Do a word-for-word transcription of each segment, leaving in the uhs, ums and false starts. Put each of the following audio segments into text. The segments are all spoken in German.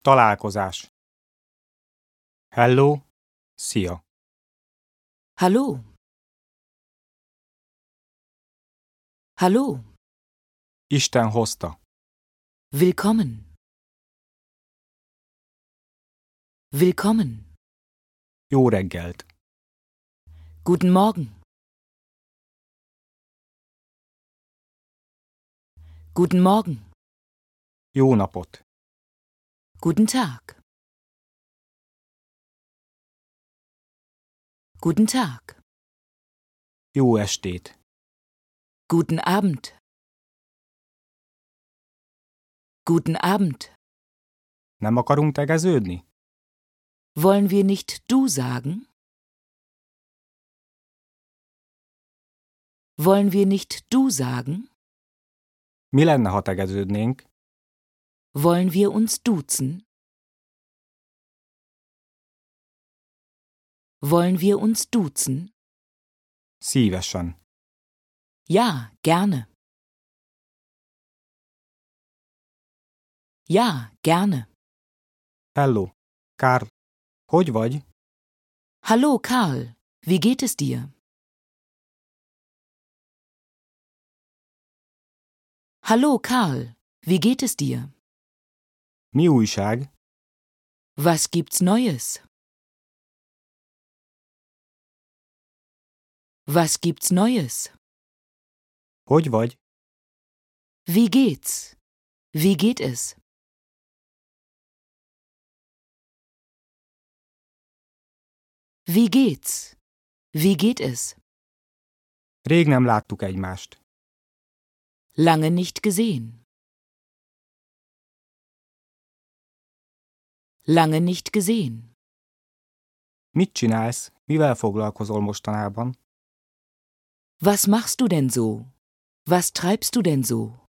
Találkozás. Hello, szia. Hallo. Hallo. Isten hozta. Willkommen. Willkommen. Jó reggelt. Guten Morgen. Guten Morgen. Jó napot. Guten Tag. Guten Tag. Jó estét. Guten Abend. Guten Abend. Nem akarunk tegeződni? Wollen wir nicht du sagen? Wollen wir nicht du sagen? Mi lenne, ha tegeződnénk? Wollen wir uns duzen? Wollen wir uns duzen? Szívesen. Ja, gerne. Ja, gerne. Hello, Karl. Hogy vagy? Hallo Karl, wie geht es dir? Hallo Karl, wie geht es dir? Mi újság? Was gibt's Neues? Was gibt's Neues? Hogy vagy? Wie geht's? Wie geht es? Wie geht's? Wie geht es? Rég nem láttuk egymást. Lange nicht gesehen. Lange nicht gesehen. Mit csinálsz? Mivel foglalkozol mostanában? Was machst du denn so? Was treibst du denn so?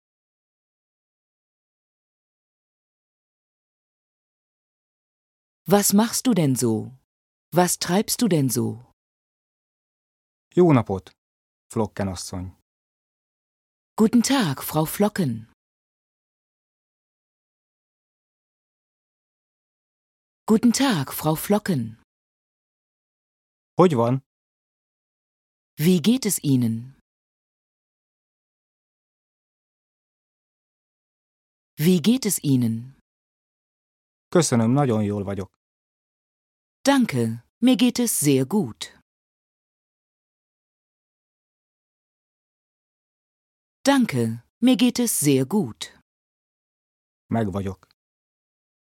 Was machst du denn so? Was treibst du denn so? Jó napot, Flocken asszony. Guten Tag, Frau Flocken. Guten Tag, Frau Flocken. Hogy van? Wie geht es Ihnen? Wie geht es Ihnen? Köszönöm, nagyon jól vagyok. Danke, mir geht es sehr gut. Danke, mir geht es sehr gut. Meg vagyok.